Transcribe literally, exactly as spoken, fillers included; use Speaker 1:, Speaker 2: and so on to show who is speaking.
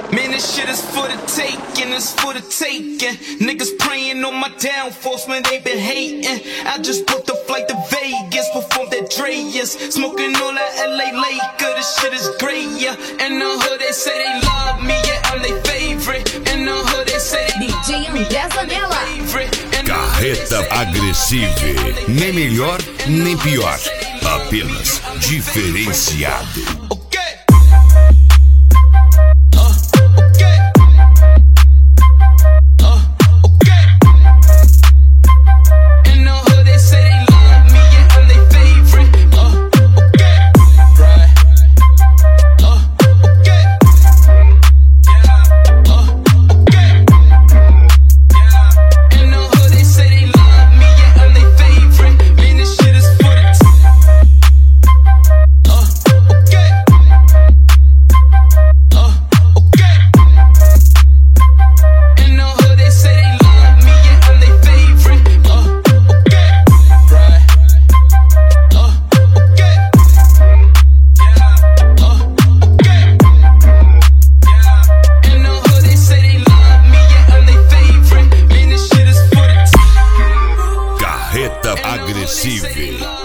Speaker 1: Man, this shit is for the taking, it's for the taking. Niggas praying on my downfalls, man, they been hating. I just booked a flight to Vegas, performed at Dreas. Smoking all that L A Laker, this shit is great, yeah. In the hood they say they love me, yeah, I'm their favorite. In the hood they say they love me, yeah, I'm their favorite.
Speaker 2: Carreta Agressive, nem melhor nem pior, apenas diferenciado. Agressive.